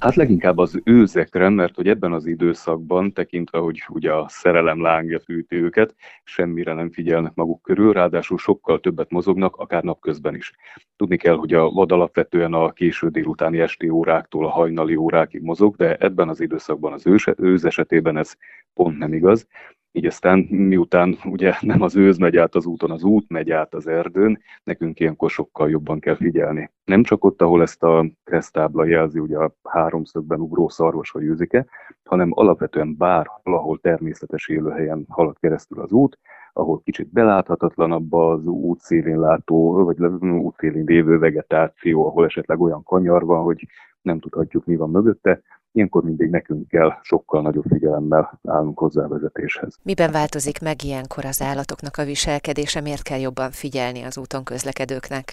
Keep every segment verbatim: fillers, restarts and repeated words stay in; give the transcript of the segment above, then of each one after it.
Hát leginkább az őzekre, mert hogy ebben az időszakban, tekintve, hogy ugye a szerelem lángja fűti őket, semmire nem figyelnek maguk körül, ráadásul sokkal többet mozognak, akár napközben is. Tudni kell, hogy a vad alapvetően a késő délutáni esti óráktól a hajnali órákig mozog, de ebben az időszakban az ős, őz esetében ez pont nem igaz. Így aztán miután ugye nem az őz megy át az úton, az út megy át az erdőn, nekünk ilyenkor sokkal jobban kell figyelni. Nem csak ott, ahol ezt a keresztábla jelzi, ugye a háromszögben ugró szarvas vagy őzike, hanem alapvetően bárhol, ahol természetes élőhelyen halad keresztül az út, ahol kicsit beláthatatlanabb az útszélén látó, vagy útszélén lévő vegetáció, ahol esetleg olyan kanyar van, hogy nem tudhatjuk, mi van mögötte. Ilyenkor mindig nekünk kell sokkal nagyobb figyelemmel állnunk hozzá a vezetéshez. Miben változik meg ilyenkor az állatoknak a viselkedése, miért kell jobban figyelni az úton közlekedőknek?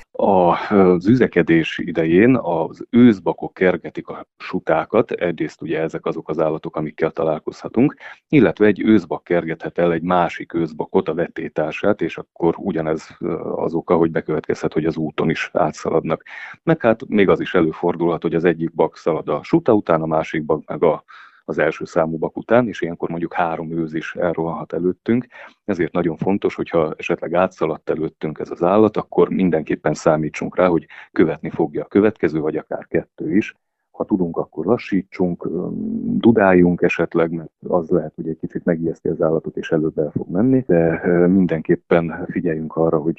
Az üzekedés idején az őszbakok kergetik a sutákat, egyrészt ugye ezek azok az állatok, amikkel találkozhatunk, illetve egy őszbak kergethet el egy másik őszbakot, a vetétársát, és akkor ugyanez az oka, hogy bekövetkezhet, hogy az úton is átszaladnak. Meg hát még az is előfordulhat, hogy az egyik bak szalad a suta után, a másik bak meg a az első számú bak után, és ilyenkor mondjuk három őz is elrohanhat előttünk. Ezért nagyon fontos, hogyha esetleg átszaladt előttünk ez az állat, akkor mindenképpen számítsunk rá, hogy követni fogja a következő, vagy akár kettő is. Ha tudunk, akkor lassítsunk, dudáljunk esetleg, mert az lehet, hogy egy kicsit megijeszti az állatot, és előbb el fog menni, de mindenképpen figyeljünk arra, hogy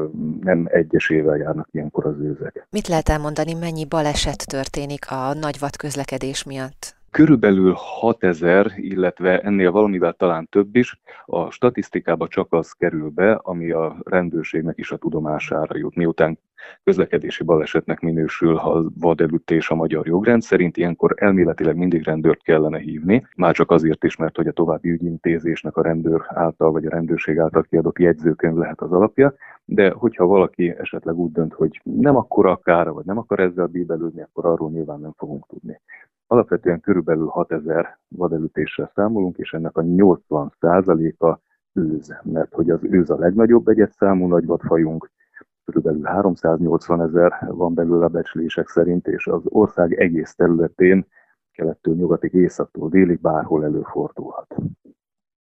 nem egyesével járnak ilyenkor az őzek. Mit lehet elmondani, mennyi baleset történik a nagy vadközlekedés miatt? Körülbelül hatezer, illetve ennél valamivel talán több is, a statisztikába csak az kerül be, ami a rendőrségnek is a tudomására jut. Miután közlekedési balesetnek minősül a vadelütés a magyar jogrend szerint, ilyenkor elméletileg mindig rendőrt kellene hívni, már csak azért is, mert hogy a további ügyintézésnek a rendőr által vagy a rendőrség által kiadott jegyzőkönyv lehet az alapja, de hogyha valaki esetleg úgy dönt, hogy nem akkora a kára, vagy nem akar ezzel bíbelődni, akkor arról nyilván nem fogunk tudni. Alapvetően körülbelül hatezer vadelütéssel számolunk, és ennek a nyolcvan százaléka őz, mert hogy az őz a legnagyobb egyedszámú nagyvadfajunk, körülbelül háromszáznyolcvan ezer van belőle a becslések szerint, és az ország egész területén, kelettől nyugatig, északtól délig bárhol előfordulhat.